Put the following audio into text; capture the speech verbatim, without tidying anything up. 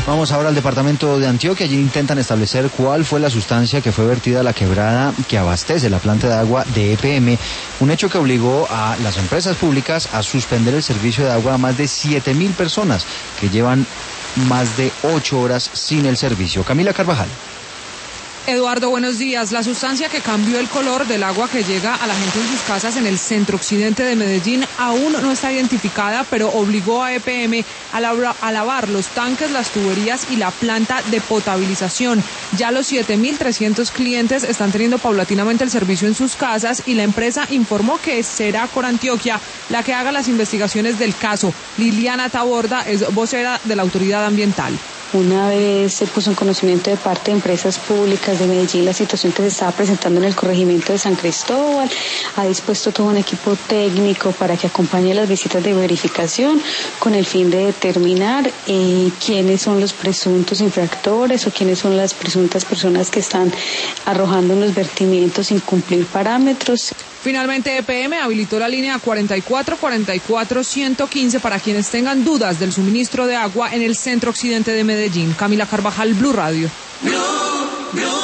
Vamos ahora al departamento de Antioquia. Allí intentan establecer cuál fue la sustancia que fue vertida a la quebrada que abastece la planta de agua de E P M, un hecho que obligó a las empresas públicas a suspender el servicio de agua a más de siete mil personas que llevan más de ocho horas sin el servicio. Camila Carvajal. Eduardo, buenos días. La sustancia que cambió el color del agua que llega a la gente en sus casas en el centro occidente de Medellín aún no está identificada, pero obligó a E P M a, labra, a lavar los tanques, las tuberías y la planta de potabilización. Ya los siete mil trescientos clientes están teniendo paulatinamente el servicio en sus casas y la empresa informó que será Corantioquia la que haga las investigaciones del caso. Liliana Taborda es vocera de la autoridad ambiental. Una vez se puso en conocimiento de parte de empresas públicas de Medellín la situación que se estaba presentando en el corregimiento de San Cristóbal, ha dispuesto todo un equipo técnico para que acompañe las visitas de verificación con el fin de determinar eh, quiénes son los presuntos infractores o quiénes son las presuntas personas que están arrojando unos vertimientos sin cumplir parámetros. Finalmente, E P M habilitó la línea cuarenta y cuatro cuarenta y cuatro ciento quince para quienes tengan dudas del suministro de agua en el centro occidente de Medellín. Camila Carvajal, Blue Radio. Blue, Blue.